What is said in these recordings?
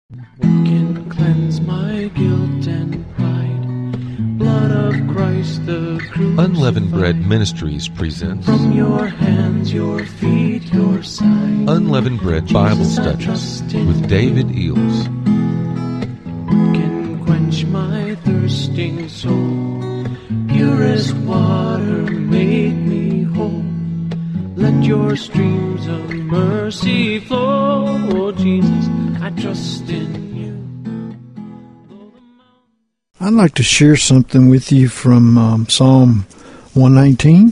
What can cleanse my guilt and pride? Blood of Christ the crucified. Unleavened Bread Ministries presents From your hands, your feet, your side. Unleavened Bread Bible Studies with David Eels. What can quench my thirsting soul? Purest water make me whole. Let your streams of mercy flow. Oh, Jesus, I trust in you. I'd like to share something with you from Psalm 119.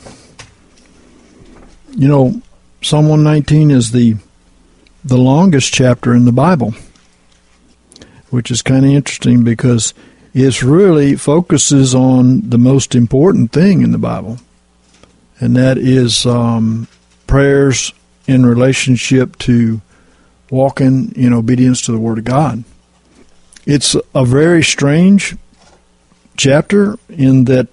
You know, Psalm 119 is the longest chapter in the Bible, which is kind of interesting because it really focuses on the most important thing in the Bible, and that is prayers in relationship to walking in obedience to the Word of God. It's a very strange chapter in that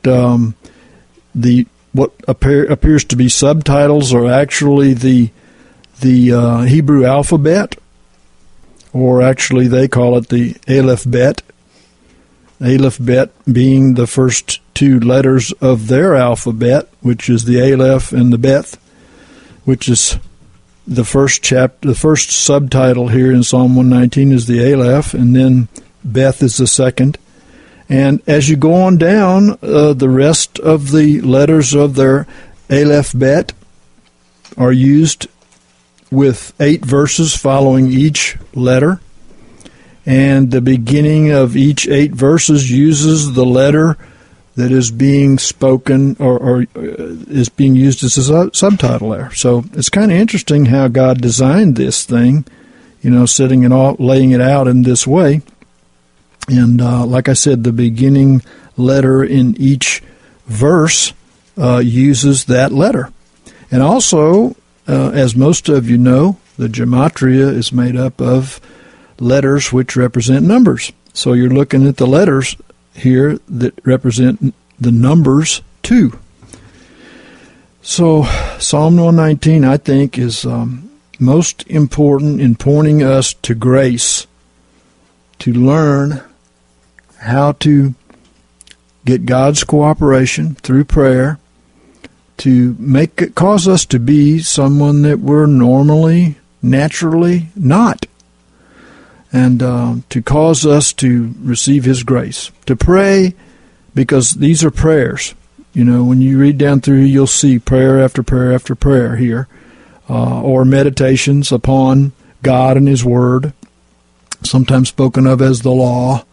what appears to be subtitles are actually the Hebrew alphabet, or actually they call it the Aleph Bet. Aleph Bet being the first two letters of their alphabet, which is the Aleph and the Bet, which is the first chapter. The first subtitle here in Psalm 119 is the Aleph, and then Beth is the second. And as you go on down, the rest of the letters of their Aleph Bet are used with 8 verses following each letter. And the beginning of each 8 verses uses the letter that is being spoken or is being used as a subtitle there. So it's kind of interesting how God designed this thing, setting it all, laying it out in this way. And like I said, the beginning letter in each verse uses that letter. And also, as most of you know, the gematria is made up of letters which represent numbers. So you're looking at the letters here that represent the numbers 2. So Psalm 119, I think, is most important in pointing us to grace, to learn how to get God's cooperation through prayer, to cause us to be someone that we're normally, naturally not, and to cause us to receive His grace, to pray, because these are prayers. When you read down through, you'll see prayer after prayer after prayer here, or meditations upon God and His Word, sometimes spoken of as the law,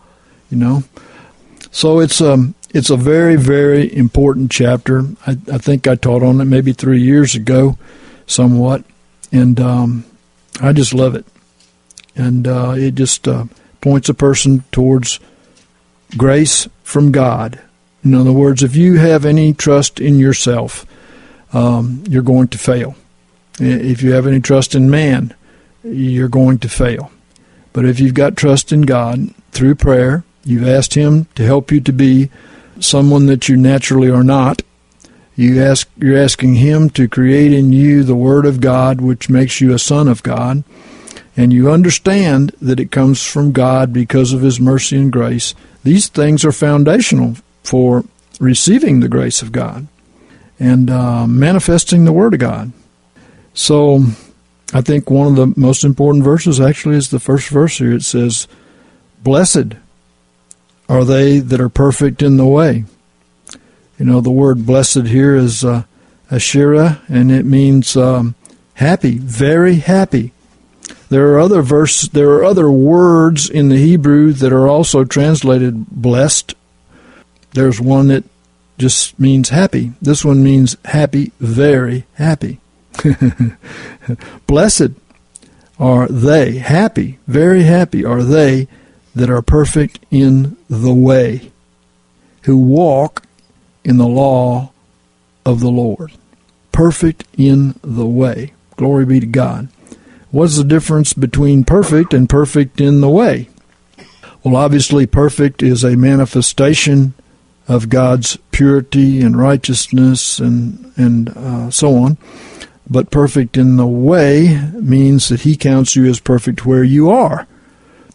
So it's a very, very important chapter. I think I taught on it maybe 3 years ago, somewhat, and I just love it. And it just points a person towards grace from God. In other words, if you have any trust in yourself, you're going to fail. If you have any trust in man, you're going to fail. But if you've got trust in God through prayer, you've asked Him to help you to be someone that you naturally are not. You're asking Him to create in you the Word of God, which makes you a son of God. And you understand that it comes from God because of His mercy and grace. These things are foundational for receiving the grace of God and manifesting the Word of God. So I think one of the most important verses actually is the first verse here. It says, "Blessed are they that are perfect in the way." The word blessed here is Ashira, and it means happy, very happy. There are other words in the Hebrew that are also translated blessed. There's one that just means happy. This one means happy, very happy. Blessed are they, happy, very happy are they that are perfect in the way, who walk in the law of the Lord. Perfect in the way. Glory be to God. What's the difference between perfect and perfect in the way? Well, obviously, perfect is a manifestation of God's purity and righteousness and so on. But perfect in the way means that He counts you as perfect where you are.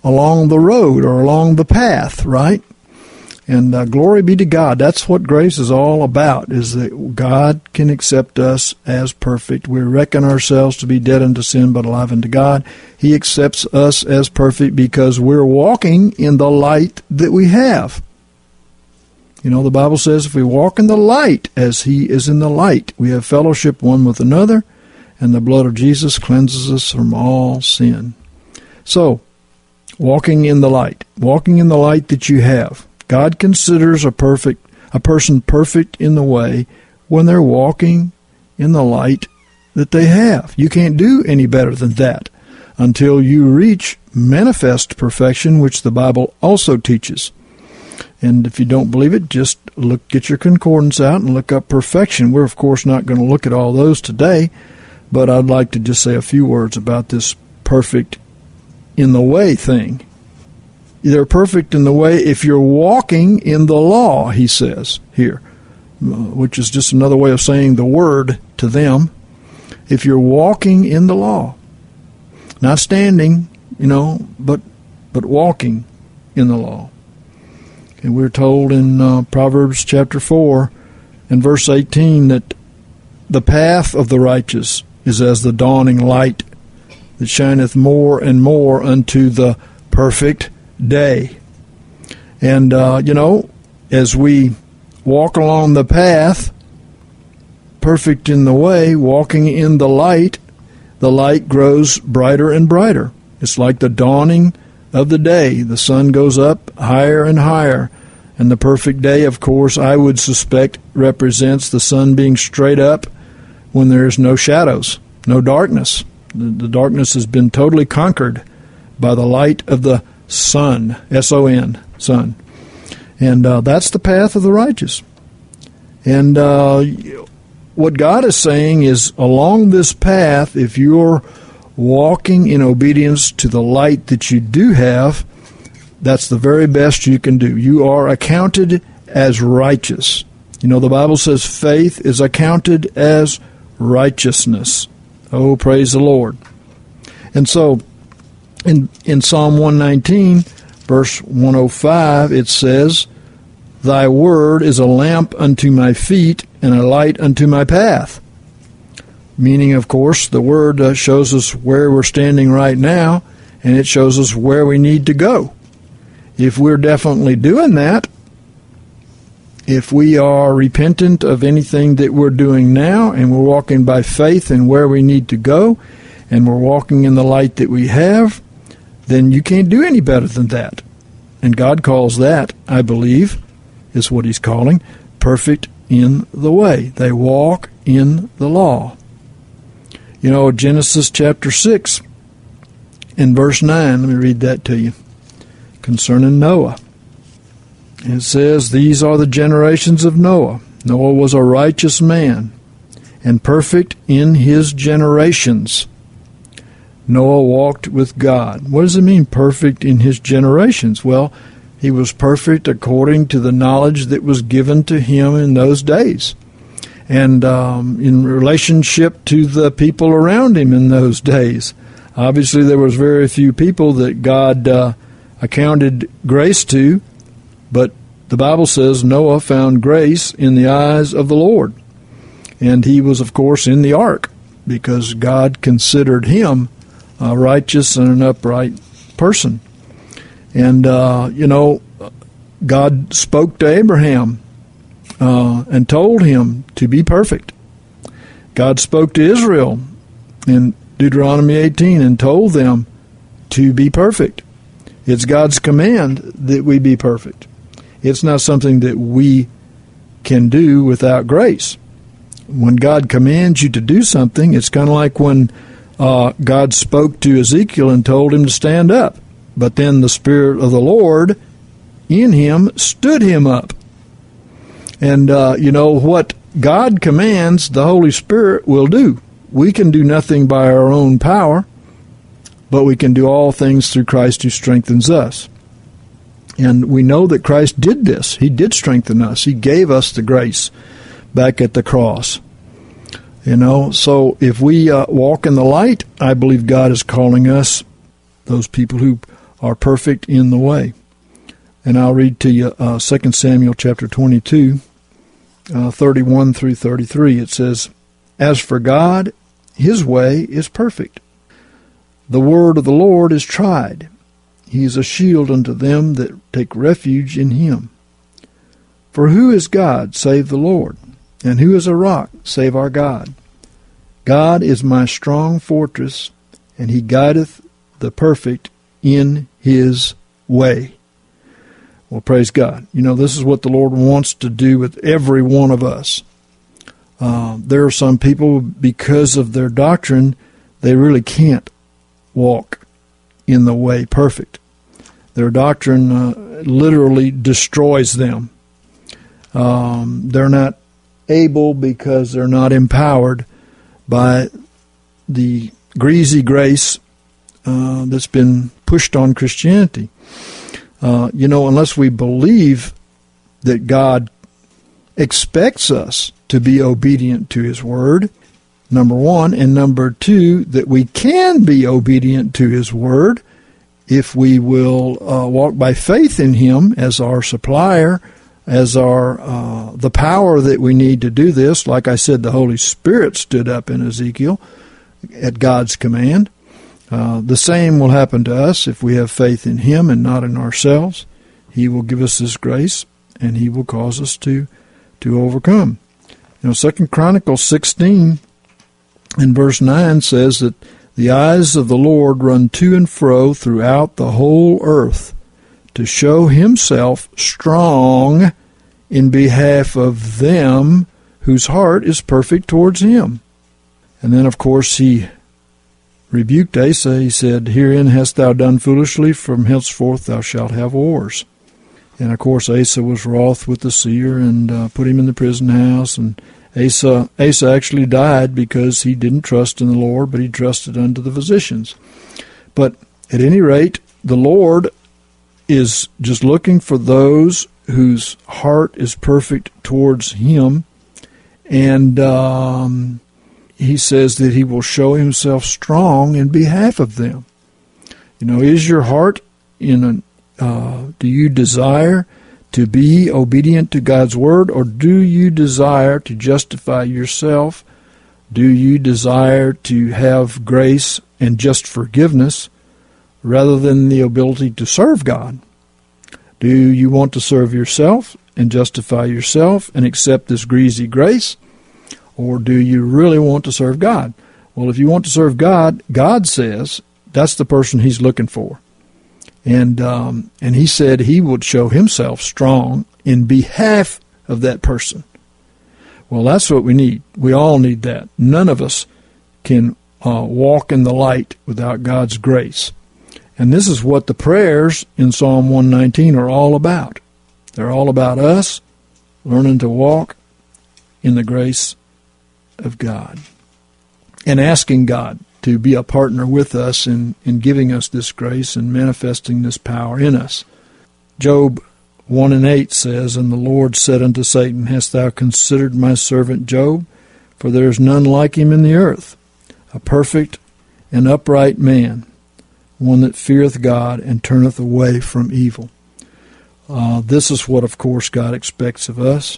along the road or along the path, right? And glory be to God. That's what grace is all about, is that God can accept us as perfect. We reckon ourselves to be dead unto sin but alive unto God. He accepts us as perfect because we're walking in the light that we have. You know, the Bible says if we walk in the light as He is in the light, we have fellowship one with another, and the blood of Jesus cleanses us from all sin. So, walking in the light that you have. God considers a person perfect in the way when they're walking in the light that they have. You can't do any better than that until you reach manifest perfection, which the Bible also teaches. And if you don't believe it, just get your concordance out and look up perfection. We're, of course, not going to look at all those today, but I'd like to just say a few words about this perfect in the way thing. They're perfect in the way if you're walking in the law, he says here, which is just another way of saying the word to them. If you're walking in the law, not standing, but walking in the law. And we're told in Proverbs chapter 4 and verse 18 that the path of the righteous is as the dawning light that shineth more and more unto the perfect day. And, as we walk along the path, perfect in the way, walking in the light grows brighter and brighter. It's like the dawning of the day. The sun goes up higher and higher. And the perfect day, of course, I would suspect represents the sun being straight up when there's no shadows, no darkness. The darkness has been totally conquered by the light of the sun, S-O-N, sun. And that's the path of the righteous. And what God is saying is, along this path, if you're walking in obedience to the light that you do have, that's the very best you can do. You are accounted as righteous. The Bible says faith is accounted as righteousness. Oh, praise the Lord. And so, in Psalm 119, verse 105, it says, Thy word is a lamp unto my feet and a light unto my path. Meaning, of course, the word shows us where we're standing right now, and it shows us where we need to go. If we're definitely doing that, if we are repentant of anything that we're doing now, and we're walking by faith in where we need to go, and we're walking in the light that we have, then you can't do any better than that. And God calls that, I believe, is what He's calling, perfect in the way. They walk in the law. Genesis chapter 6 and verse 9, let me read that to you, concerning Noah. It says, These are the generations of Noah. Noah was a righteous man and perfect in his generations. Noah walked with God. What does it mean, perfect in his generations? Well, he was perfect according to the knowledge that was given to him in those days, and in relationship to the people around him in those days. Obviously, there was very few people that God accounted grace to, but the Bible says Noah found grace in the eyes of the Lord. And he was, of course, in the ark because God considered him a righteous and an upright person. And, God spoke to Abraham and told him to be perfect. God spoke to Israel in Deuteronomy 18 and told them to be perfect. It's God's command that we be perfect. It's not something that we can do without grace. When God commands you to do something, it's kind of like when God spoke to Ezekiel and told him to stand up. But then the Spirit of the Lord in him stood him up. And, what God commands, the Holy Spirit will do. We can do nothing by our own power, but we can do all things through Christ who strengthens us. And we know that Christ did this. He did strengthen us. He gave us the grace back at the cross. So if we walk in the light, I believe God is calling us, those people who are perfect in the way. And I'll read to you 2 Samuel chapter 22, 31 through 33. It says, "As for God, his way is perfect. The word of the Lord is tried. He is a shield unto them that take refuge in him. For who is God save the Lord? And who is a rock save our God? God is my strong fortress, and he guideth the perfect in his way." Well, praise God. You know, this is what the Lord wants to do with every one of us. There are some people, because of their doctrine, they really can't walk in the way perfect. Their doctrine literally destroys them. They're not able because they're not empowered by the greasy grace that's been pushed on Christianity. Unless we believe that God expects us to be obedient to his word, number one, and number two, that we can be obedient to his word if we will walk by faith in him as our supplier, as our the power that we need to do this. Like I said, the Holy Spirit stood up in Ezekiel at God's command. The same will happen to us if we have faith in him and not in ourselves. He will give us this grace, and he will cause us to overcome. 2 Chronicles 16 and verse 9 says that the eyes of the Lord run to and fro throughout the whole earth to show himself strong in behalf of them whose heart is perfect towards him. And then, of course, he rebuked Asa. He said, "Herein hast thou done foolishly, from henceforth thou shalt have wars." And, of course, Asa was wroth with the seer and put him in the prison house. And Asa actually died because he didn't trust in the Lord, but he trusted unto the physicians. But at any rate, the Lord is just looking for those whose heart is perfect towards him. And he says that he will show himself strong in behalf of them. Is your heart do you desire to be obedient to God's word, or do you desire to justify yourself? Do you desire to have grace and just forgiveness rather than the ability to serve God? Do you want to serve yourself and justify yourself and accept this greasy grace? Or do you really want to serve God? Well, if you want to serve God, God says that's the person he's looking for. And he said he would show himself strong in behalf of that person. Well, that's what we need. We all need that. None of us can walk in the light without God's grace. And this is what the prayers in Psalm 119 are all about. They're all about us learning to walk in the grace of God and asking God to be a partner with us in giving us this grace and manifesting this power in us. Job 1:8 says, "And the Lord said unto Satan, Hast thou considered my servant Job? For there is none like him in the earth, a perfect and upright man, one that feareth God and turneth away from evil." This is what, of course, God expects of us.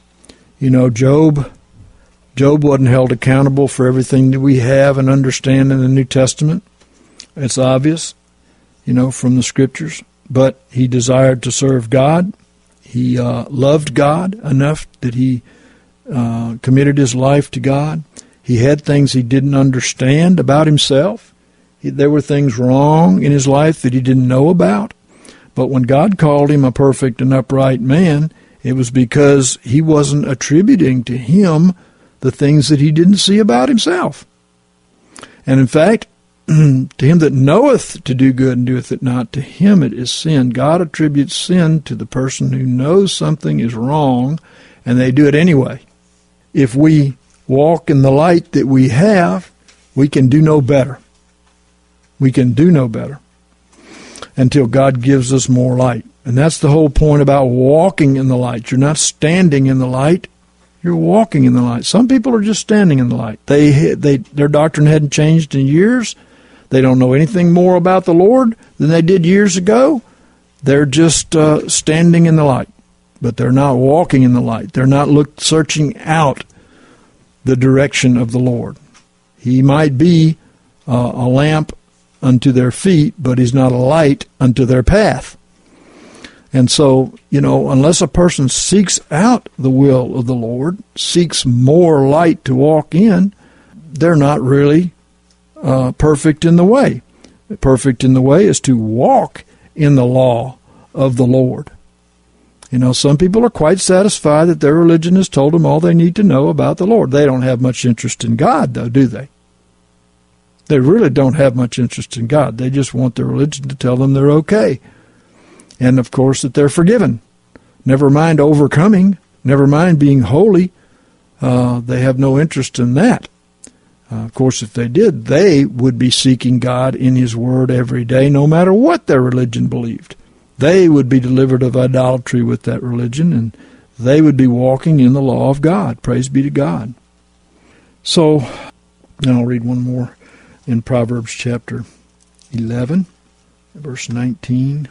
Job wasn't held accountable for everything that we have and understand in the New Testament. It's obvious, from the Scriptures. But he desired to serve God. He loved God enough that he committed his life to God. He had things he didn't understand about himself. There were things wrong in his life that he didn't know about. But when God called him a perfect and upright man, it was because he wasn't attributing to him the things that he didn't see about himself. And in fact, to him that knoweth to do good and doeth it not, to him it is sin. God attributes sin to the person who knows something is wrong, and they do it anyway. If we walk in the light that we have, we can do no better. We can do no better until God gives us more light. And that's the whole point about walking in the light. You're not standing in the light. You're walking in the light. Some people are just standing in the light. Their doctrine hadn't changed in years. They don't know anything more about the Lord than they did years ago. They're just standing in the light, but they're not walking in the light. They're not searching out the direction of the Lord. He might be a lamp unto their feet, but he's not a light unto their path. And so, unless a person seeks out the will of the Lord, seeks more light to walk in, they're not really perfect in the way. Perfect in the way is to walk in the law of the Lord. Some people are quite satisfied that their religion has told them all they need to know about the Lord. They don't have much interest in God, though, do they? They really don't have much interest in God. They just want their religion to tell them they're okay. And, of course, that they're forgiven. Never mind overcoming. Never mind being holy. They have no interest in that. Of course, if they did, they would be seeking God in His Word every day, no matter what their religion believed. They would be delivered of idolatry with that religion, and they would be walking in the law of God. Praise be to God. So, now I'll read one more in Proverbs chapter 11, verse 19.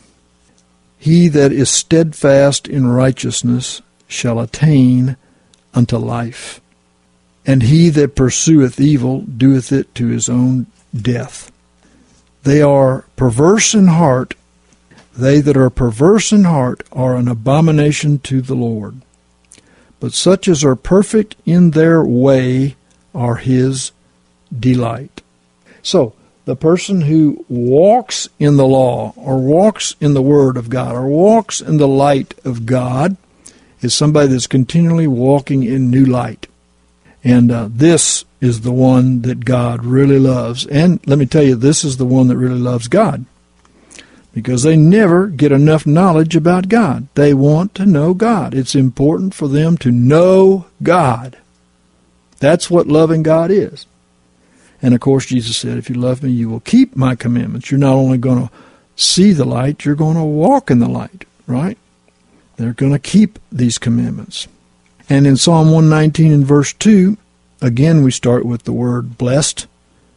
He that is steadfast in righteousness shall attain unto life, and he that pursueth evil doeth it to his own death. They are perverse in heart. They that are perverse in heart are an abomination to the Lord. But such as are perfect in their way are His delight. So, the person who walks in the law, or walks in the Word of God, or walks in the light of God, is somebody that's continually walking in new light. And this is the one that God really loves. And let me tell you, this is the one that really loves God. Because they never get enough knowledge about God. They want to know God. It's important for them to know God. That's what loving God is. And of course, Jesus said, if you love me, you will keep my commandments. You're not only going to see the light, you're going to walk in the light, right? They're going to keep these commandments. And in Psalm 119 and verse 2, again we start with the word blessed,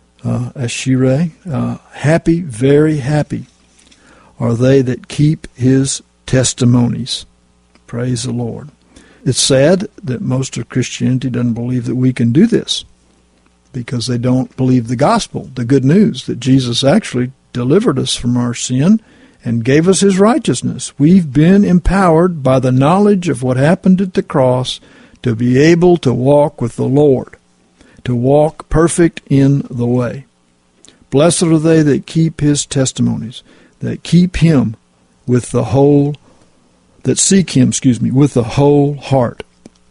Ashireh, happy, very happy are they that keep His testimonies. Praise the Lord. It's sad that most of Christianity doesn't believe that we can do this, because they don't believe the gospel, the good news, that Jesus actually delivered us from our sin and gave us His righteousness. We've been empowered by the knowledge of what happened at the cross to be able to walk with the Lord, to walk perfect in the way. Blessed are they that keep His testimonies, that keep Him with the whole, that seek Him, with the whole heart.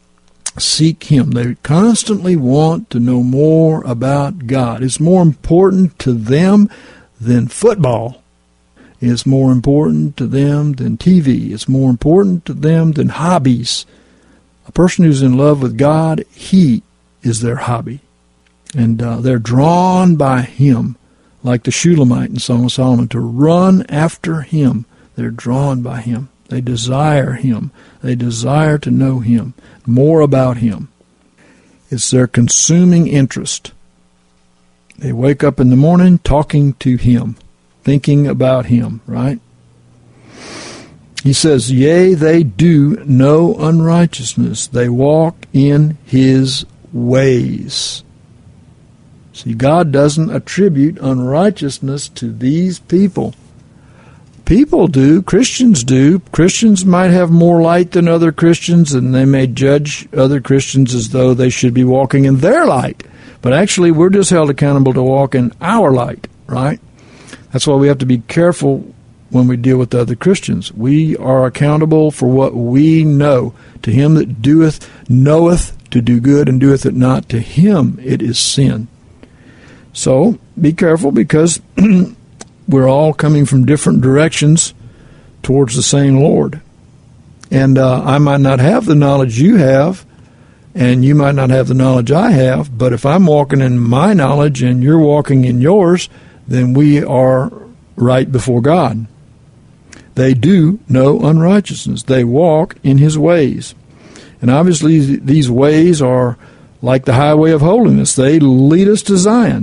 Seek Him. They constantly want to know more about God. It's more important to them than football. It's more important to them than TV. It's more important to them than hobbies. A person who's in love with God, He is their hobby. And they're drawn by Him, like the Shulamite in Song of Solomon, to run after Him. They're drawn by Him. They desire Him. They desire to know Him, more about Him. It's their consuming interest. They wake up in the morning talking to Him, thinking about Him, right? He says, yea, they do no unrighteousness. They walk in His ways. See, God doesn't attribute unrighteousness to these people. People do. Christians do. Christians might have more light than other Christians, and they may judge other Christians as though they should be walking in their light. But actually, we're just held accountable to walk in our light, right? That's why we have to be careful when we deal with other Christians. We are accountable for what we know. To him that doeth, knoweth to do good, and doeth it not, to him it is sin. So, be careful, because we're all coming from different directions towards the same Lord. And I might not have the knowledge you have, and you might not have the knowledge I have, but if I'm walking in my knowledge and you're walking in yours, then we are right before God. They do no unrighteousness. They walk in His ways. And obviously these ways are like the highway of holiness. They lead us to Zion.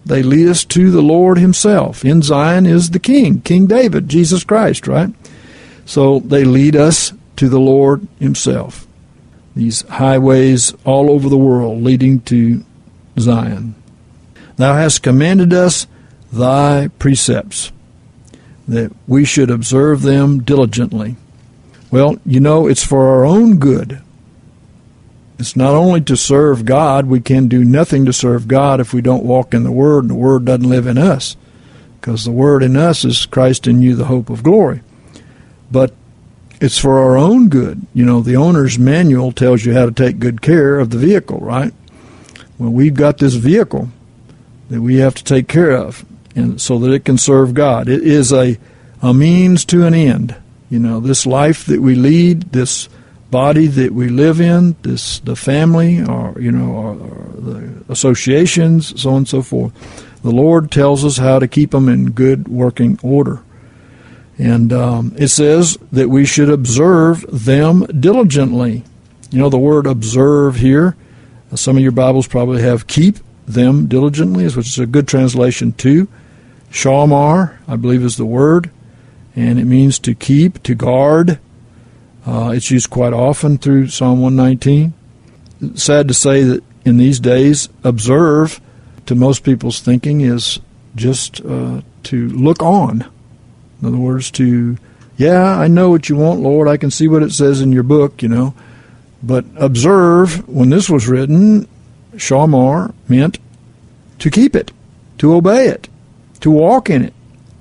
They lead us to the Lord himself. In Zion is the King, King David, Jesus Christ, right? So they lead us to the Lord himself. These highways all over the world leading to Zion. Thou hast commanded us thy precepts, that we should observe them diligently. Well, it's for our own good. It's not only to serve God. We can do nothing to serve God if we don't walk in the Word, and the Word doesn't live in us, because the Word in us is Christ in you, the hope of glory. But it's for our own good. The owner's manual tells you how to take good care of the vehicle, right? Well, we've got this vehicle that we have to take care of, and so that it can serve God. It is a means to an end. This life that we lead, this body that we live in, the family, or the associations, so on and so forth. The Lord tells us how to keep them in good working order. And it says that we should observe them diligently. The word observe here, some of your Bibles probably have keep them diligently, which is a good translation too. Shamar, I believe, is the word, and it means to keep, to guard. It's used quite often through Psalm 119. It's sad to say that in these days, observe, to most people's thinking, is just to look on. In other words, I know what you want, Lord. I can see what it says in your book, But observe, when this was written, Shamar meant to keep it, to obey it, to walk in it,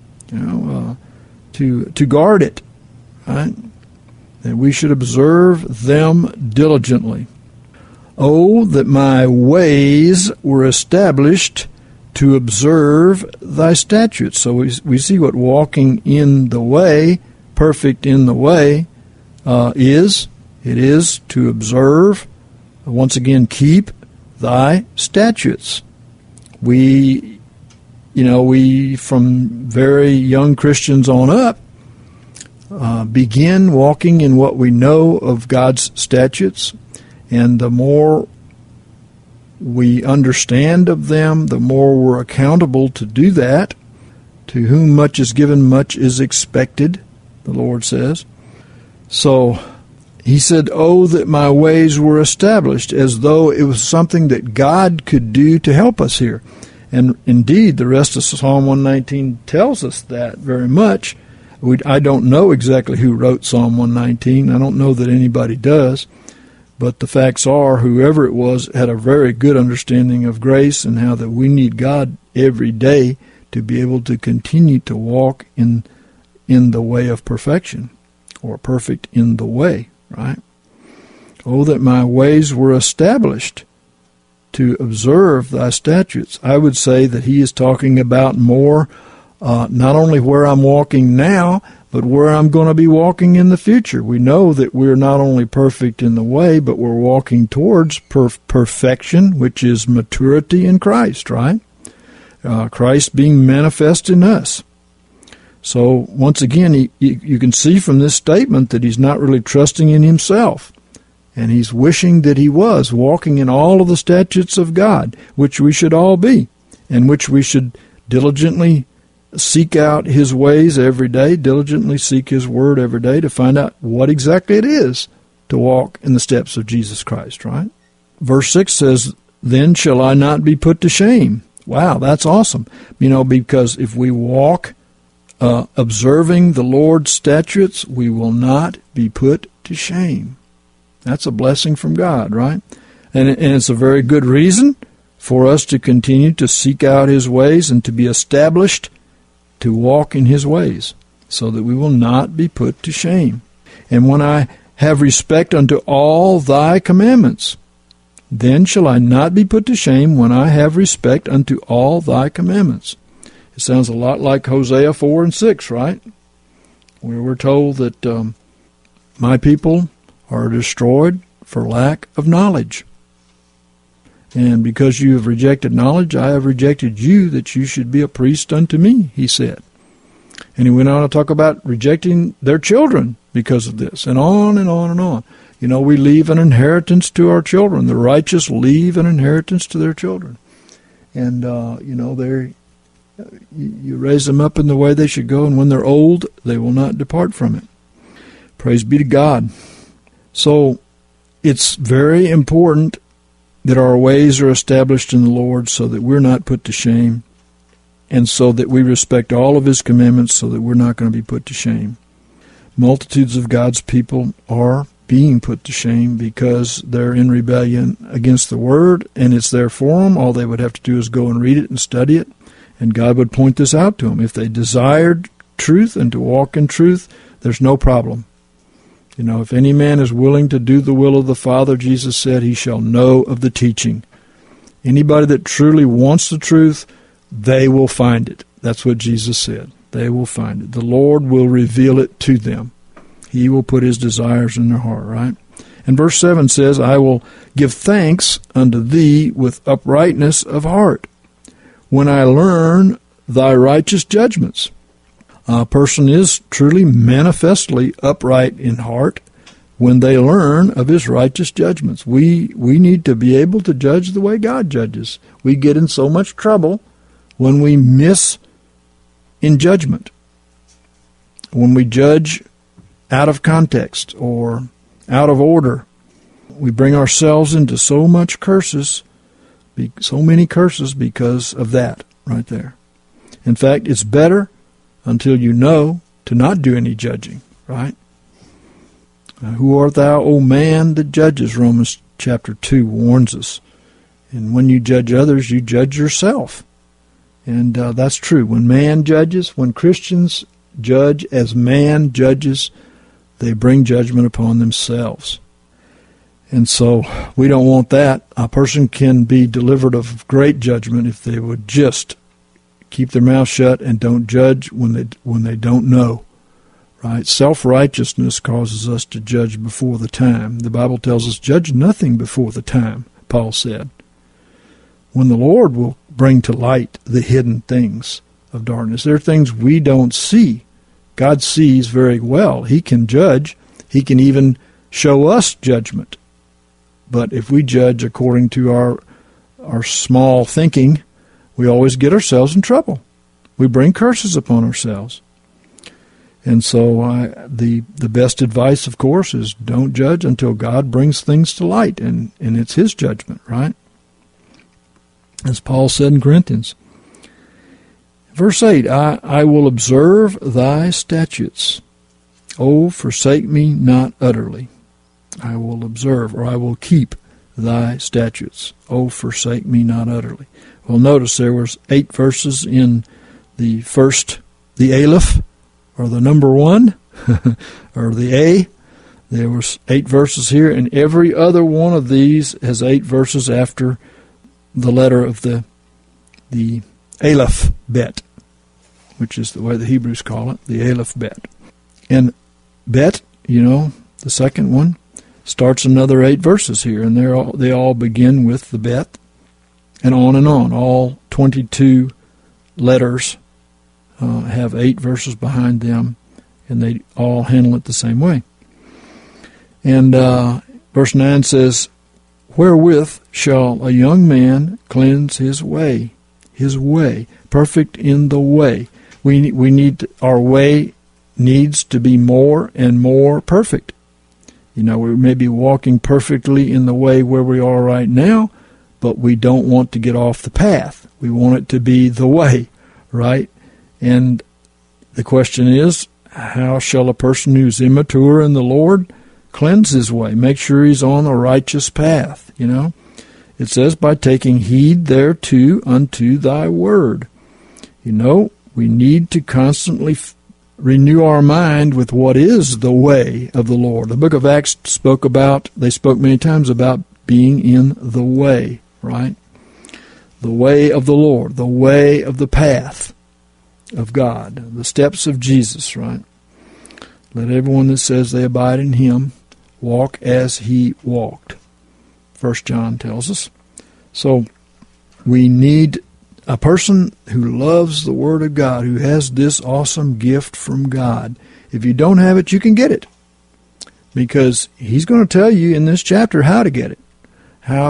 to guard it, right? That we should observe them diligently. Oh, that my ways were established to observe thy statutes. So we see what walking in the way, perfect in the way, is. It is to observe, once again, keep thy statutes. We from very young Christians on up, begin walking in what we know of God's statutes, and the more we understand of them, the more we're accountable to do that. To whom much is given, much is expected, the Lord says. So he said, oh, that my ways were established, as though it was something that God could do to help us here. And indeed, the rest of Psalm 119 tells us that very much. I don't know exactly who wrote Psalm 119. I don't know that anybody does. But the facts are, whoever it was had a very good understanding of grace and how that we need God every day to be able to continue to walk in the way of perfection, or perfect in the way, right? Oh, that my ways were established to observe thy statutes. I would say that he is talking about more not only where I'm walking now, but where I'm going to be walking in the future. We know that we're not only perfect in the way, but we're walking towards perfection, which is maturity in Christ, right? Christ being manifest in us. So once again, you can see from this statement that he's not really trusting in himself. And he's wishing that he was walking in all of the statutes of God, which we should all be, and which we should diligently seek out his ways every day, diligently seek his word every day to find out what exactly it is to walk in the steps of Jesus Christ, right? Verse 6 says, then shall I not be put to shame. Wow, that's awesome. Because if we walk observing the Lord's statutes, we will not be put to shame. That's a blessing from God, right? And it's a very good reason for us to continue to seek out his ways and to be established to walk in his ways, so that we will not be put to shame. And when I have respect unto all thy commandments, then shall I not be put to shame when I have respect unto all thy commandments. It sounds a lot like Hosea 4 and 6, right? Where we're told that my people are destroyed for lack of knowledge. And because you have rejected knowledge, I have rejected you, that you should be a priest unto me, he said. And he went on to talk about rejecting their children because of this, and on and on and on. We leave an inheritance to our children. The righteous leave an inheritance to their children. And, you raise them up in the way they should go, and when they're old, they will not depart from it. Praise be to God. So it's very important that our ways are established in the Lord so that we're not put to shame, and so that we respect all of His commandments so that we're not going to be put to shame. Multitudes of God's people are being put to shame because they're in rebellion against the Word, and it's there for them. All they would have to do is go and read it and study it, and God would point this out to them. If they desired truth and to walk in truth, there's no problem. If any man is willing to do the will of the Father, Jesus said, he shall know of the teaching. Anybody that truly wants the truth, they will find it. That's what Jesus said. They will find it. The Lord will reveal it to them. He will put His desires in their heart, right? And verse 7 says, I will give thanks unto Thee with uprightness of heart, when I learn Thy righteous judgments. A person is truly manifestly upright in heart when they learn of His righteous judgments. We need to be able to judge the way God judges. We get in so much trouble when we miss in judgment, when we judge out of context or out of order. We bring ourselves into so many curses because of that right there. In fact, it's better until you know to not do any judging, right? Who art thou, O man, that judges? Romans chapter 2 warns us. And when you judge others, you judge yourself. And that's true. When man judges, when Christians judge as man judges, they bring judgment upon themselves. And so we don't want that. A person can be delivered of great judgment if they would just keep their mouth shut and don't judge when they don't know. Right? Self-righteousness causes us to judge before the time. The Bible tells us, judge nothing before the time, Paul said. When the Lord will bring to light the hidden things of darkness. There are things we don't see. God sees very well. He can judge. He can even show us judgment. But if we judge according to our small thinking, we always get ourselves in trouble. We bring curses upon ourselves. And so the best advice, of course, is don't judge until God brings things to light, and it's His judgment, right? As Paul said in Corinthians. Verse 8, I will observe Thy statutes. O forsake me not utterly. I will observe, or I will keep Thy statutes. O forsake me not utterly. Well, notice there was 8 verses in the Aleph, or the number 1, or the A. There was 8 verses here, and every other one of these has 8 verses after the letter of the Aleph Bet, which is the way the Hebrews call it, the Aleph Bet. And Bet, the second one, starts another 8 verses here, and they all begin with the Bet, and on. All 22 letters have 8 verses behind them, and they all handle it the same way. And verse 9 says, wherewith shall a young man cleanse his way, perfect in the way. Our way needs to be more and more perfect. We may be walking perfectly in the way where we are right now, but we don't want to get off the path. We want it to be the way, right? And the question is, how shall a person who's immature in the Lord cleanse his way? Make sure he's on the righteous path, It says, by taking heed thereto unto Thy word. We need to constantly renew our mind with what is the way of the Lord. The book of Acts spoke many times about being in the way, right? The way of the Lord, the way of the path of God, the steps of Jesus, right? Let everyone that says they abide in Him walk as He walked, 1 John tells us. So we need a person who loves the Word of God, who has this awesome gift from God. If you don't have it, you can get it, because He's going to tell you in this chapter how to get it, how to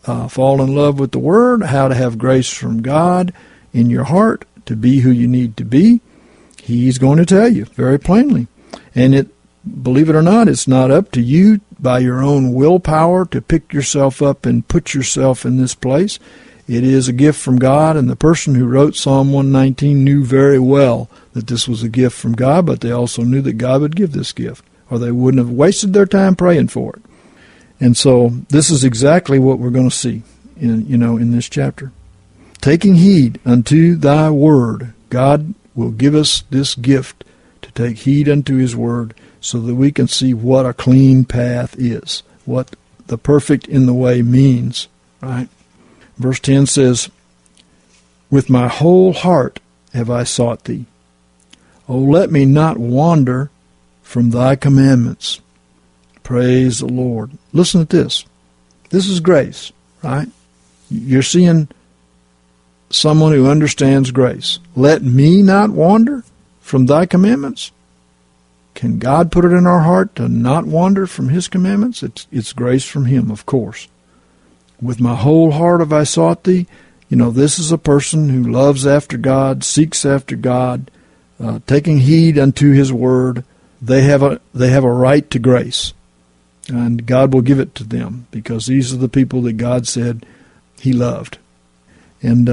fall in love with the Word, how to have grace from God in your heart to be who you need to be. He's going to tell you very plainly. And believe it or not, it's not up to you by your own willpower to pick yourself up and put yourself in this place. It is a gift from God, and the person who wrote Psalm 119 knew very well that this was a gift from God, but they also knew that God would give this gift, or they wouldn't have wasted their time praying for it. And so this is exactly what we're going to see in this chapter. Taking heed unto thy word. God will give us this gift to take heed unto his word so that we can see what a clean path is, what the perfect in the way means, right? Verse 10 says, with my whole heart have I sought thee. O let me not wander from thy commandments. Praise the Lord. Listen to this. This is grace, right? You're seeing someone who understands grace. Let me not wander from thy commandments. Can God put it in our heart to not wander from his commandments? It's grace from him, of course. With my whole heart have I sought thee. This is a person who loves after God, seeks after God, taking heed unto his word. They have a right to grace, and God will give it to them because these are the people that God said he loved. And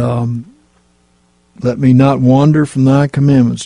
let me not wander from thy commandments.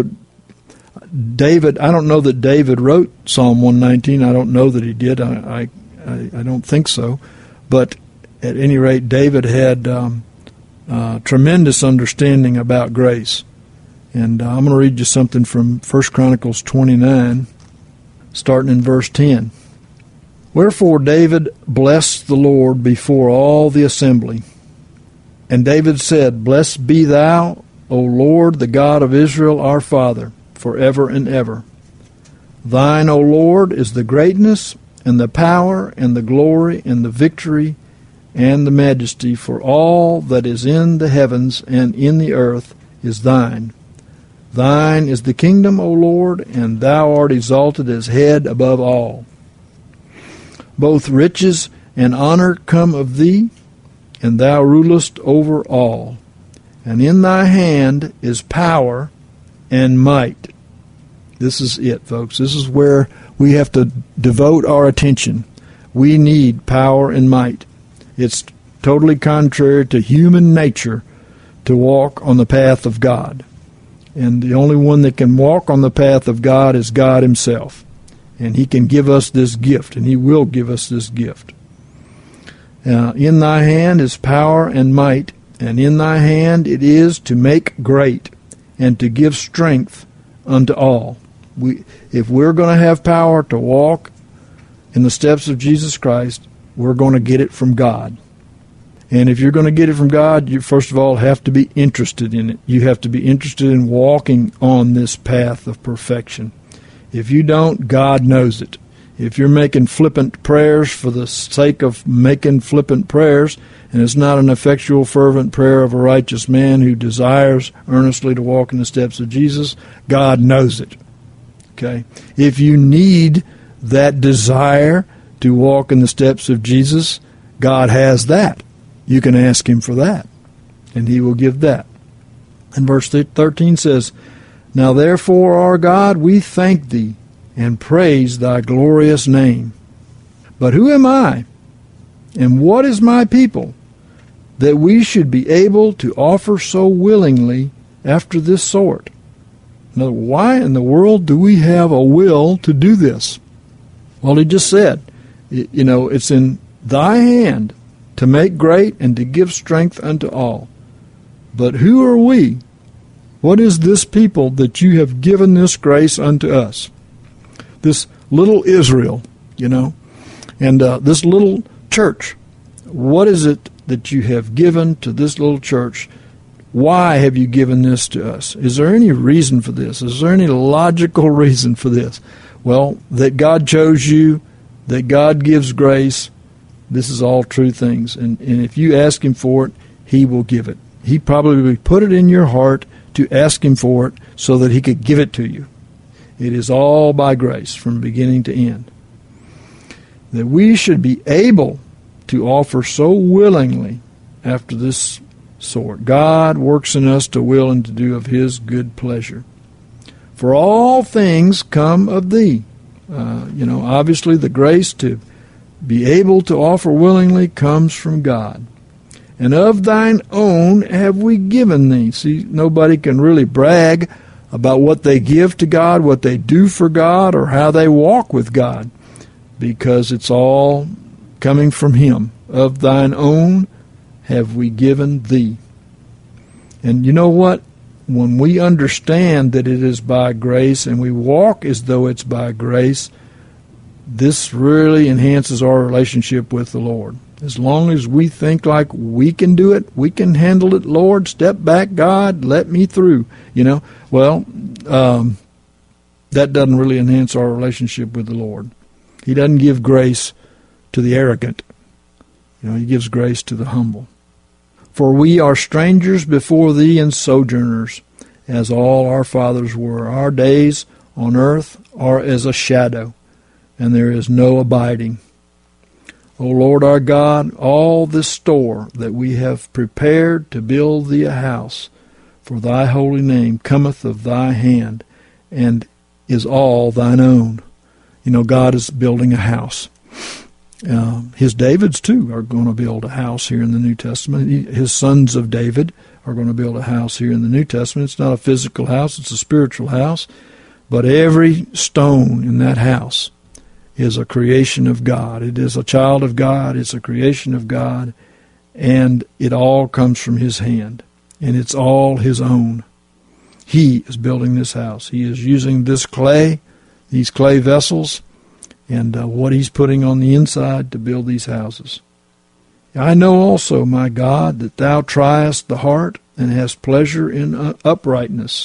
David, I don't know that David wrote Psalm 119. I don't know that he did. I don't think so. But at any rate, David had tremendous understanding about grace. And I'm going to read you something from 1 Chronicles 29, starting in verse 10. Wherefore David blessed the Lord before all the assembly. And David said, Blessed be thou, O Lord, the God of Israel, our Father, forever and ever. Thine, O Lord, is the greatness and the power and the glory and the victory and the majesty, for all that is in the heavens and in the earth is thine. Thine is the kingdom, O Lord, and thou art exalted as head above all. Both riches and honor come of thee, and thou rulest over all. And in thy hand is power and might. This is it, folks. This is where we have to devote our attention. We need power and might. It's totally contrary to human nature to walk on the path of God. And the only one that can walk on the path of God is God himself. And he can give us this gift, and he will give us this gift. In thy hand is power and might, and in thy hand it is to make great and to give strength unto all. If we're going to have power to walk in the steps of Jesus Christ, we're going to get it from God. And if you're going to get it from God, you first of all have to be interested in it. You have to be interested in walking on this path of perfection. If you don't, God knows it. If you're making flippant prayers for the sake of making flippant prayers, and it's not an effectual, fervent prayer of a righteous man who desires earnestly to walk in the steps of Jesus, God knows it. Okay? If you need that desire to walk in the steps of Jesus, God has that. You can ask him for that, and he will give that. And verse 13 says, Now therefore, our God, we thank thee, and praise thy glorious name. But who am I, and what is my people, that we should be able to offer so willingly after this sort? Now, why in the world do we have a will to do this? Well, he just said, it's in thy hand to make great and to give strength unto all. But who are we? What is this people that you have given this grace unto us? This little Israel, and this little church. What is it that you have given to this little church? Why have you given this to us? Is there any reason for this? Is there any logical reason for this? Well, that God chose you, that God gives grace, this is all true things. And if you ask him for it, he will give it. He probably put it in your heart to ask him for it so that he could give it to you. It is all by grace from beginning to end. That we should be able to offer so willingly after this sort. God works in us to will and to do of his good pleasure. For all things come of thee. Obviously the grace to be able to offer willingly comes from God. And of thine own have we given thee. See, nobody can really brag about what they give to God, what they do for God, or how they walk with God, because it's all coming from him. Of thine own have we given thee. And you know what? When we understand that it is by grace and we walk as though it's by grace, this really enhances our relationship with the Lord. As long as we think like we can do it, we can handle it, Lord, step back, God, let me through. That doesn't really enhance our relationship with the Lord. He doesn't give grace to the arrogant. He gives grace to the humble. For we are strangers before thee and sojourners, as all our fathers were. Our days on earth are as a shadow, and there is no abiding. O Lord our God, all this store that we have prepared to build thee a house for thy holy name cometh of thy hand, and is all thine own. God is building a house. His Davids, too, are going to build a house here in the New Testament. His sons of David are going to build a house here in the New Testament. It's not a physical house, it's a spiritual house. But every stone in that house is a creation of God. It is a child of God. It's a creation of God. And it all comes from his hand. And it's all his own. He is building this house. He is using this clay, these clay vessels, and what he's putting on the inside to build these houses. I know also, my God, that thou triest the heart and hast pleasure in uprightness.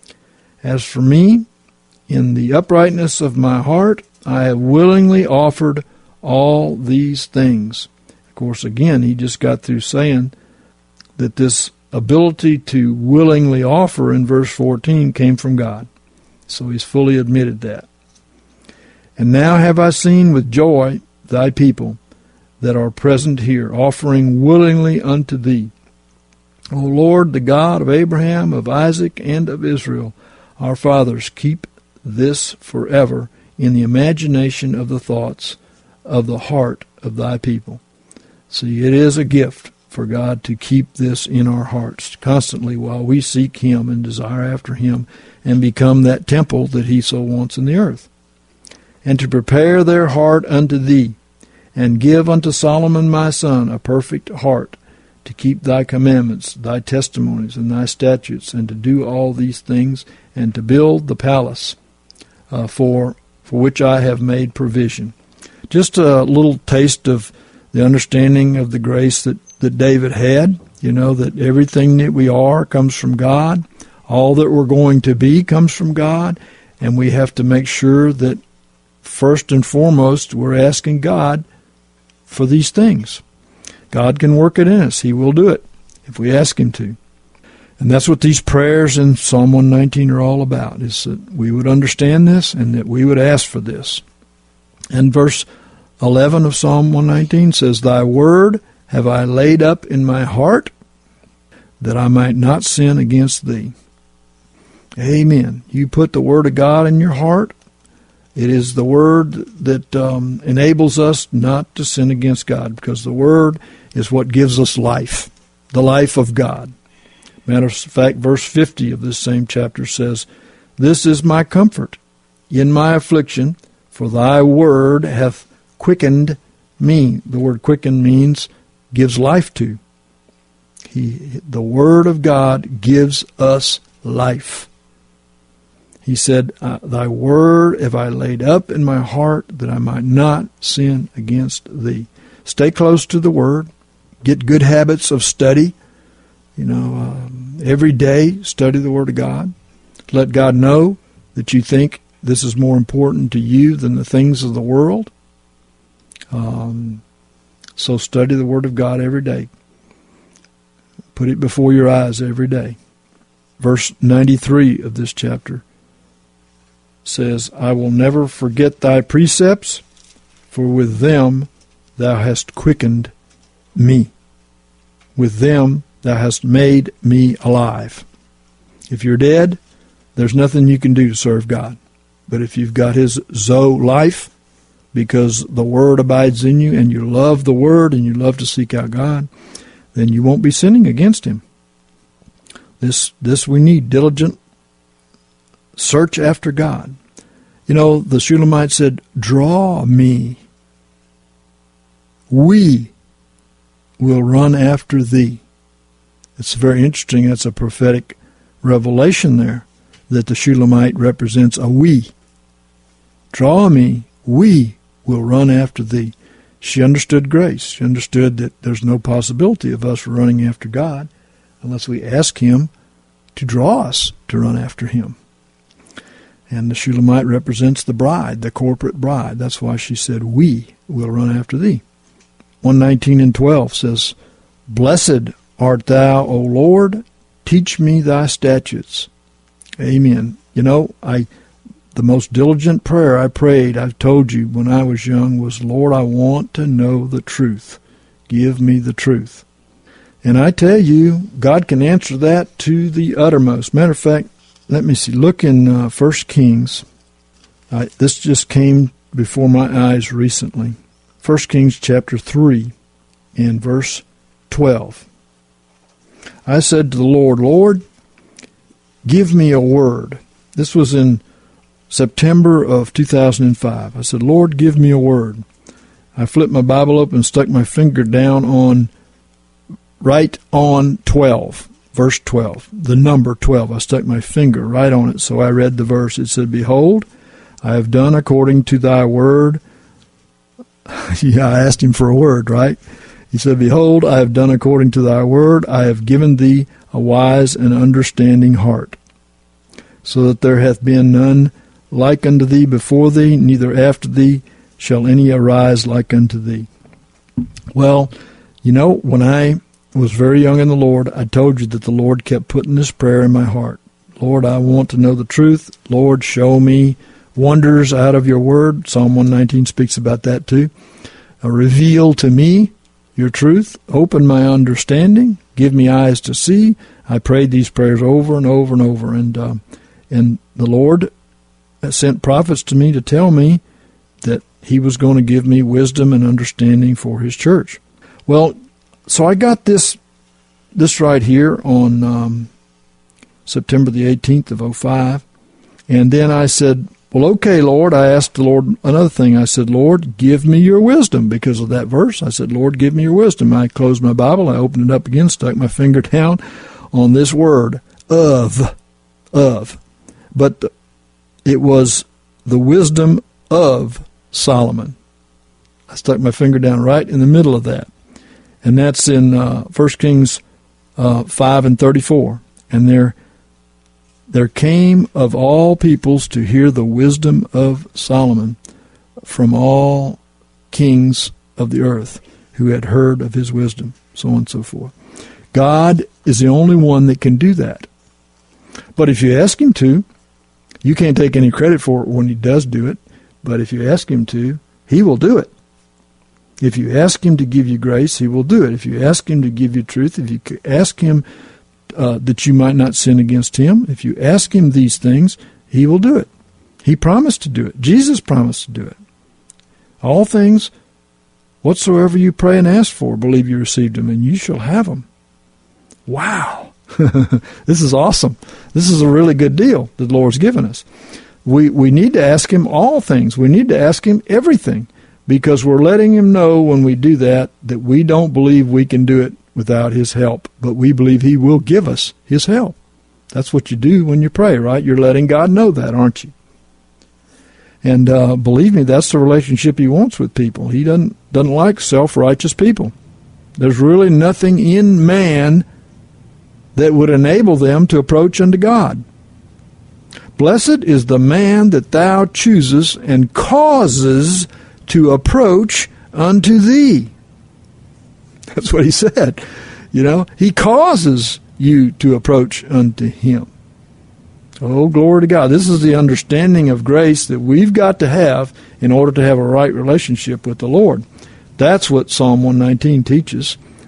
As for me, in the uprightness of my heart, I have willingly offered all these things. Of course, again, he just got through saying that this ability to willingly offer in verse 14 came from God. So he's fully admitted that. And now have I seen with joy thy people that are present here, offering willingly unto thee. O Lord, the God of Abraham, of Isaac, and of Israel, our fathers, keep this forever in the imagination of the thoughts of the heart of thy people. See, it is a gift for God to keep this in our hearts constantly while we seek him and desire after him and become that temple that he so wants in the earth. And to prepare their heart unto thee, and give unto Solomon my son a perfect heart, to keep thy commandments, thy testimonies, and thy statutes, and to do all these things, and to build the palace for which I have made provision. Just a little taste of the understanding of the grace that David had. That everything that we are comes from God. All that we're going to be comes from God. And we have to make sure that first and foremost we're asking God for these things. God can work it in us. He will do it if we ask him to. And that's what these prayers in Psalm 119 are all about, is that we would understand this and that we would ask for this. And verse 11 of Psalm 119 says, Thy word have I laid up in my heart, that I might not sin against thee. Amen. You put the word of God in your heart. It is the word that enables us not to sin against God, because the word is what gives us life, the life of God. Matter of fact, verse 50 of this same chapter says, This is my comfort in my affliction, for thy word hath quickened me. The word quicken means gives life to. The word of God gives us life. He said, Thy word have I laid up in my heart, that I might not sin against thee. Stay close to the word. Get good habits of study. Every day study the word of God. Let God know that you think this is more important to you than the things of the world. So study the word of God every day. Put it before your eyes every day. Verse 93 of this chapter says, I will never forget thy precepts, for with them thou hast quickened me. With them thou hast made me alive. If you're dead, there's nothing you can do to serve God. But if you've got his Zoe life, because the Word abides in you, and you love the Word, and you love to seek out God, then you won't be sinning against him. This we need, diligent search after God. You know, the Shulamite said, draw me. We will run after thee. It's very interesting. That's a prophetic revelation there, that the Shulamite represents a we. Draw me, we will run after thee. She understood grace. She understood that there's no possibility of us running after God unless we ask him to draw us to run after him. And the Shulamite represents the bride, the corporate bride. That's why she said, we will run after thee. 119:12 says, blessed art thou, O Lord, teach me thy statutes. Amen. You know, the most diligent prayer I prayed, I've told you, when I was young was, Lord, I want to know the truth. Give me the truth. And I tell you, God can answer that to the uttermost. Matter of fact, let me see. Look in 1 Kings. This just came before my eyes recently. 1 Kings chapter 3 and verse 12. I said to the Lord, Lord, give me a word. This was in September of 2005. I said, Lord, give me a word. I flipped my Bible open and stuck my finger down right on 12, verse 12, the number 12. I stuck my finger right on it, so I read the verse. It said, behold, I have done according to thy word. Yeah, I asked him for a word, right? He said, behold, I have done according to thy word. I have given thee a wise and understanding heart, so that there hath been none like unto thee before thee, neither after thee shall any arise like unto thee. Well, you know, when I was very young in the Lord, I told you that the Lord kept putting this prayer in my heart. Lord, I want to know the truth. Lord, show me wonders out of your word. Psalm 119 speaks about that too. Reveal to me your truth. Open my understanding. Give me eyes to see. I prayed these prayers over and over and over. And the Lord sent prophets to me to tell me that he was going to give me wisdom and understanding for his church. Well, so I got this right here on September the 18th of 2005. And then I said, well, okay, Lord. I asked the Lord another thing. I said, Lord, give me your wisdom because of that verse. I said, Lord, give me your wisdom. I closed my Bible. I opened it up again, stuck my finger down on this word, of. But it was the wisdom of Solomon. I stuck my finger down right in the middle of that. And that's in 1 Kings 5 and 34. And there came of all peoples to hear the wisdom of Solomon from all kings of the earth who had heard of his wisdom, so on and so forth. God is the only one that can do that. But if you ask him to, you can't take any credit for it when he does do it, but if you ask him to, he will do it. If you ask him to give you grace, he will do it. If you ask him to give you truth, if you ask him that you might not sin against him, if you ask him these things, he will do it. He promised to do it. Jesus promised to do it. All things, whatsoever you pray and ask for, believe you received them, and you shall have them. Wow. This is awesome. This is a really good deal that the Lord's given us. We need to ask him all things. We need to ask him everything, because we're letting him know when we do that we don't believe we can do it without his help, but we believe he will give us his help. That's what you do when you pray, right? You're letting God know that, aren't you? And believe me, that's the relationship he wants with people. He doesn't like self-righteous people. There's really nothing in man that would enable them to approach unto God. Blessed is the man that thou choosest and causes to approach unto thee. That's what he said. You know, he causes you to approach unto him. Oh, glory to God. This is the understanding of grace that we've got to have in order to have a right relationship with the Lord. That's what Psalm 119 teaches.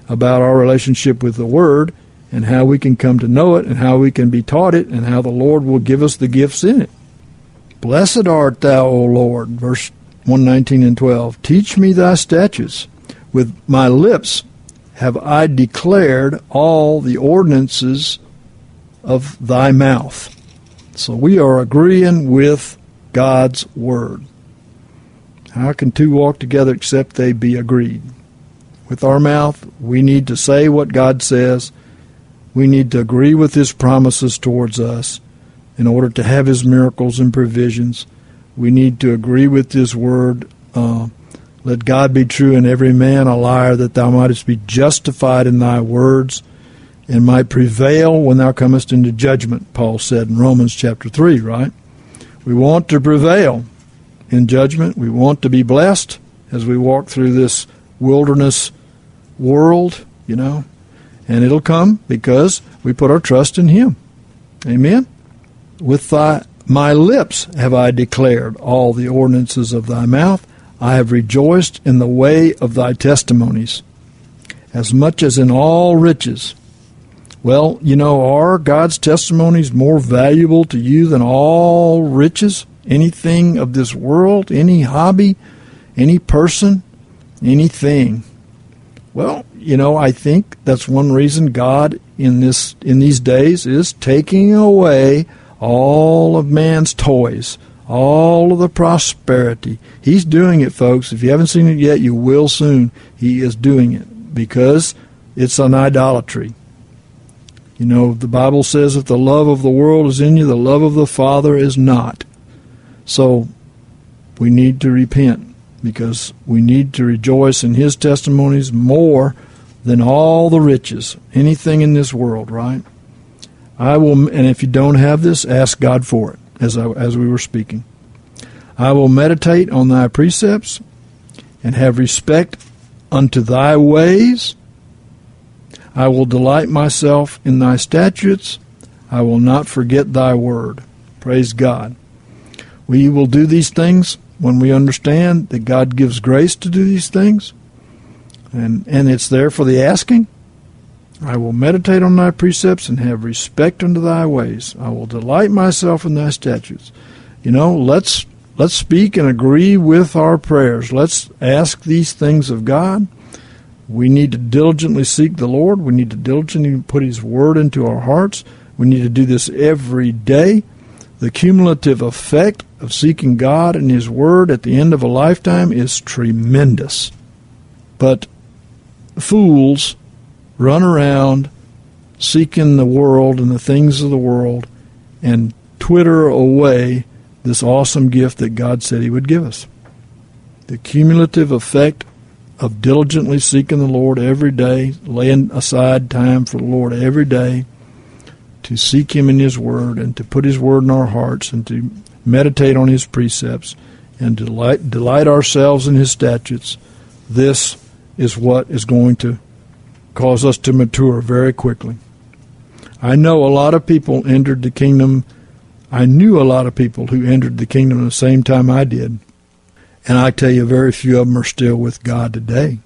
about our relationship with the Word and how we can come to know it and how we can be taught it and how the Lord will give us the gifts in it. Blessed art thou, O Lord, verse 119 and 12. Teach me thy statutes. With my lips have I declared all the ordinances of thy mouth. So we are agreeing with God's Word. How can two walk together except they be agreed? With our mouth, we need to say what God says. We need to agree with His promises towards us in order to have His miracles and provisions. We need to agree with His Word. Let God be true and every man a liar, that thou mightest be justified in thy words and might prevail when thou comest into judgment, Paul said in Romans chapter 3, right? We want to prevail in judgment. We want to be blessed as we walk through this wilderness world, and it'll come because we put our trust in Him. Amen? With my lips have I declared all the ordinances of thy mouth. I have rejoiced in the way of thy testimonies, as much as in all riches. Well, are God's testimonies more valuable to you than all riches? Anything of this world, any hobby, any person, anything? Well, I think that's one reason God in these days is taking away all of man's toys, all of the prosperity. He's doing it, folks. If you haven't seen it yet, you will soon. He is doing it because it's an idolatry. The Bible says if the love of the world is in you, the love of the Father is not. So we need to repent because we need to rejoice in His testimonies more than all the riches, anything in this world, right? And if you don't have this, ask God for it, as we were speaking. I will meditate on thy precepts and have respect unto thy ways. I will delight myself in thy statutes. I will not forget thy word. Praise God. We will do these things when we understand that God gives grace to do these things, and it's there for the asking. I will meditate on thy precepts and have respect unto thy ways. I will delight myself in thy statutes. Let's speak and agree with our prayers. Let's ask these things of God. We need to diligently seek the Lord. We need to diligently put His Word into our hearts. We need to do this every day. The cumulative effect of seeking God and His Word at the end of a lifetime is tremendous. But fools run around seeking the world and the things of the world and twitter away this awesome gift that God said He would give us. The cumulative effect of diligently seeking the Lord every day, laying aside time for the Lord every day to seek Him in His Word and to put His Word in our hearts and to meditate on His precepts and delight ourselves in His statutes. This is what is going to cause us to mature very quickly. I know a lot of people entered the kingdom. I knew a lot of people who entered the kingdom at the same time I did. And I tell you, very few of them are still with God today.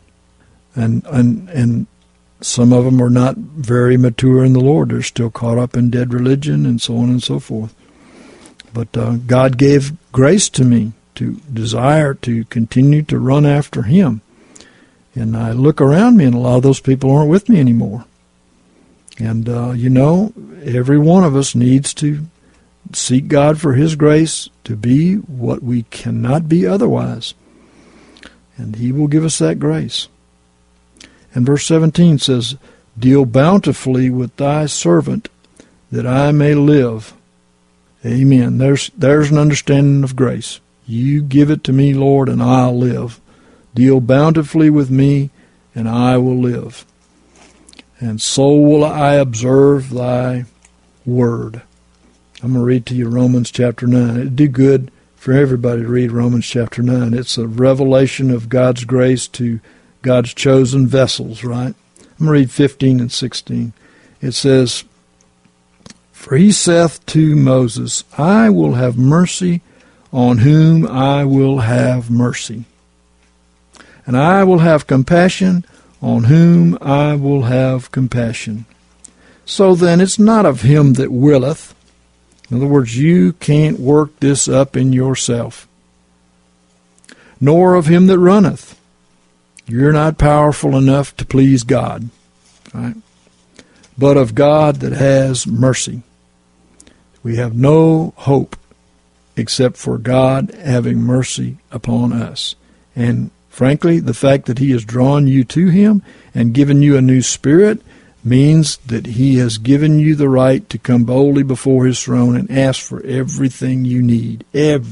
And some of them are not very mature in the Lord. They're still caught up in dead religion and so on and so forth. But God gave grace to me to desire to continue to run after Him. And I look around me, and a lot of those people aren't with me anymore. And, every one of us needs to seek God for His grace to be what we cannot be otherwise. And He will give us that grace. And verse 17 says, deal bountifully with thy servant, that I may live. Amen. There's an understanding of grace. You give it to me, Lord, and I'll live. Deal bountifully with me, and I will live. And so will I observe thy word. I'm going to read to you Romans chapter 9. It'd do good for everybody to read Romans chapter 9. It's a revelation of God's grace to God's chosen vessels, right? I'm going to read 15 and 16. It says, for he saith to Moses, I will have mercy on whom I will have mercy. And I will have compassion on whom I will have compassion. So then it's not of him that willeth. In other words, you can't work this up in yourself. Nor of him that runneth. You're not powerful enough to please God. Right? But of God that has mercy. We have no hope except for God having mercy upon us. And frankly, the fact that he has drawn you to him and given you a new spirit means that he has given you the right to come boldly before his throne and ask for everything you need,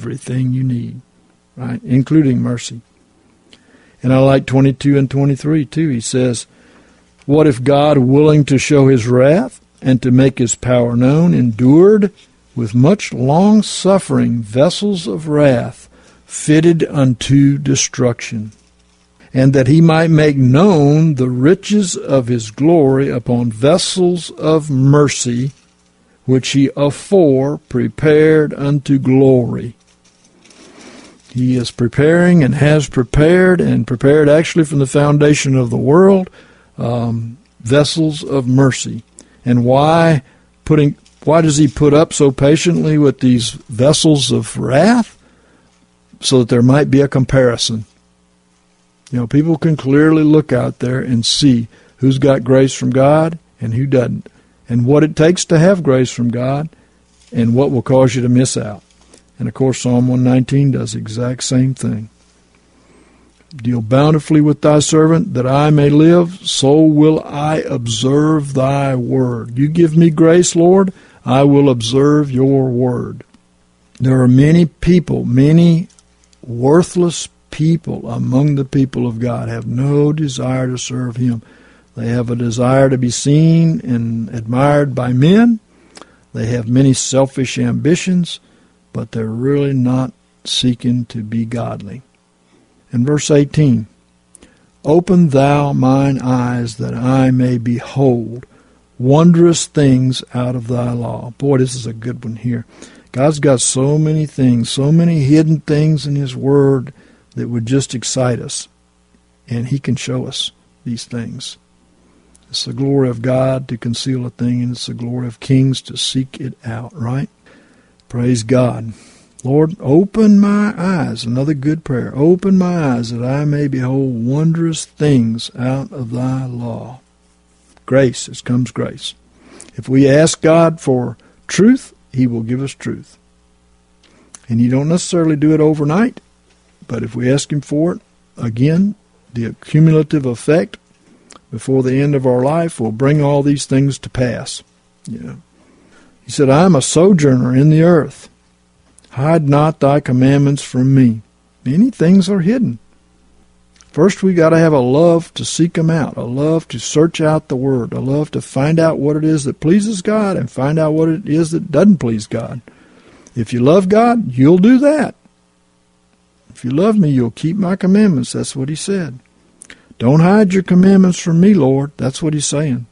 right, including mercy. And I like 22 and 23 too. He says, what if God, willing to show his wrath and to make his power known, endured with much long suffering vessels of wrath fitted unto destruction, and that he might make known the riches of his glory upon vessels of mercy, which he afore prepared unto glory. He is preparing and has prepared, and prepared actually from the foundation of the world, vessels of mercy. And why does he put up so patiently with these vessels of wrath? So that there might be a comparison. People can clearly look out there and see who's got grace from God and who doesn't, and what it takes to have grace from God and what will cause you to miss out. And of course, Psalm 119 does the exact same thing. Deal bountifully with thy servant, that I may live, so will I observe thy word. You give me grace, Lord, I will observe your word. There are many people, many worthless people among the people of God, have no desire to serve him. They have a desire to be seen and admired by men. They have many selfish ambitions, but they're really not seeking to be godly. In verse 18, open thou mine eyes that I may behold wondrous things out of thy law. Boy, this is a good one here. God's got so many things, so many hidden things in his word that would just excite us. And he can show us these things. It's the glory of God to conceal a thing, and it's the glory of kings to seek it out, right? Praise God. Lord, open my eyes. Another good prayer. Open my eyes that I may behold wondrous things out of thy law. Grace, it comes grace. If we ask God for truth, he will give us truth. And you don't necessarily do it overnight, but if we ask him for it, again, the cumulative effect before the end of our life will bring all these things to pass. He said, I am a sojourner in the earth. Hide not thy commandments from me. Many things are hidden. First, we got to have a love to seek them out, a love to search out the Word, a love to find out what it is that pleases God and find out what it is that doesn't please God. If you love God, you'll do that. If you love me, you'll keep my commandments. That's what he said. Don't hide your commandments from me, Lord. That's what he's saying.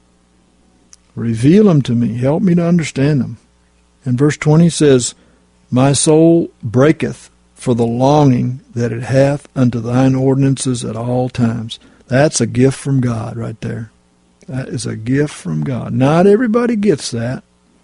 Reveal them to me. Help me to understand them. And verse 20 says, my soul breaketh for the longing that it hath unto thine ordinances at all times. That's a gift from God right there. That is a gift from God. Not everybody gets that.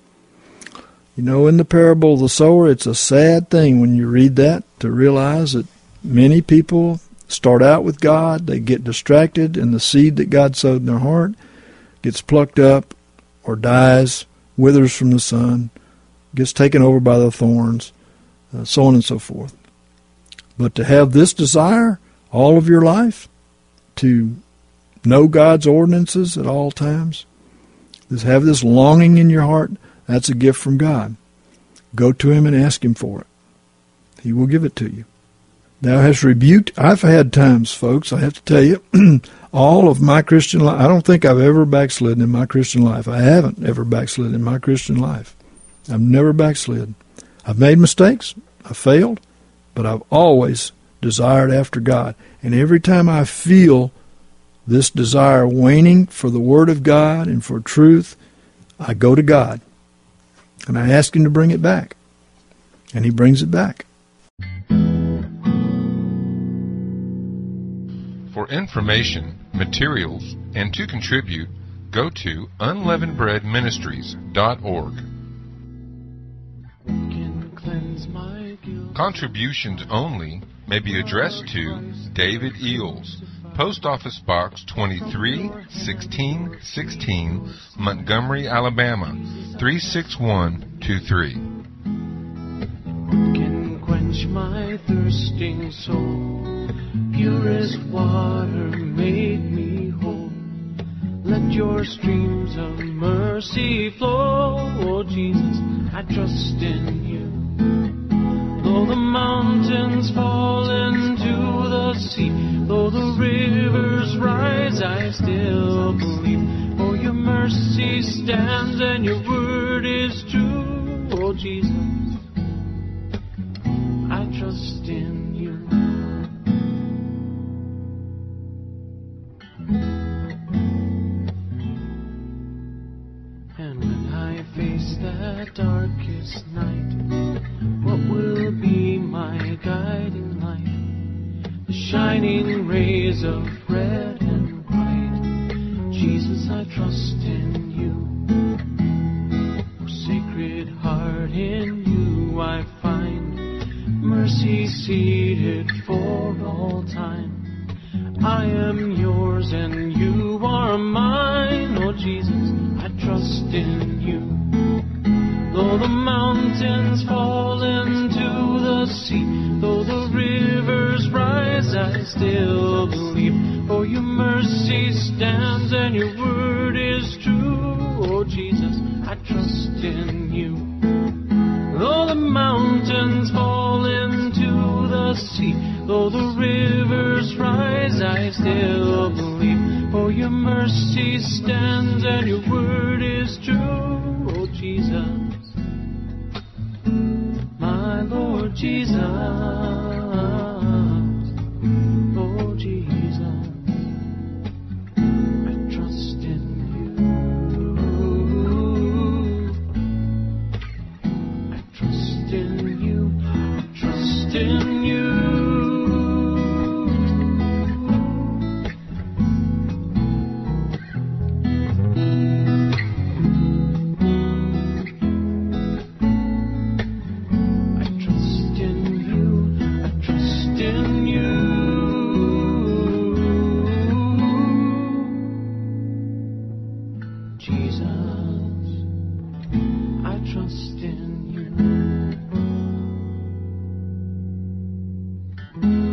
In the parable of the sower, it's a sad thing when you read that to realize that many people start out with God, they get distracted, and the seed that God sowed in their heart gets plucked up or dies, withers from the sun, gets taken over by the thorns, so on and so forth. But to have this desire all of your life, to know God's ordinances at all times, to have this longing in your heart, that's a gift from God. Go to him and ask him for it. He will give it to you. Thou hast rebuked. I've had times, folks, I have to tell you, all of my Christian life, I don't think I've ever backslidden in my Christian life. I haven't ever backslidden in my Christian life. I've never backslid. I've made mistakes. I've failed. But I've always desired after God. And every time I feel this desire waning for the Word of God and for truth, I go to God. And I ask him to bring it back. And he brings it back. For information, materials, and to contribute, go to unleavenedbreadministries.org. Can cleanse my guilt. Contributions only may be addressed to David Eels, Post Office Box 231616, Montgomery, Alabama 36123. Can quench my thirsting soul. Purest water make me whole. Let your streams of mercy flow. Oh Jesus, I trust in you. Though the mountains fall into the sea, though the rivers rise, I still believe. For your mercy stands and your word is true. Oh Jesus, I trust in you. And when I face that darkest night, what will be my guiding light? The shining rays of red and white. Jesus, I trust in you. Oh, Sacred Heart, in you I find mercy seated for all time. I am yours and you are mine. Oh Jesus, I trust in you. Though the mountains fall into the sea, though the rivers rise, I still believe. For your mercy stands and your word is true. Oh Jesus, I trust in you. Though the mountains fall into the sea, though the rivers rise, I still believe. For your mercy stands and your word is true. Oh Jesus, my Lord Jesus, oh Jesus, I trust in you. I trust in you. I trust in you. trust in you.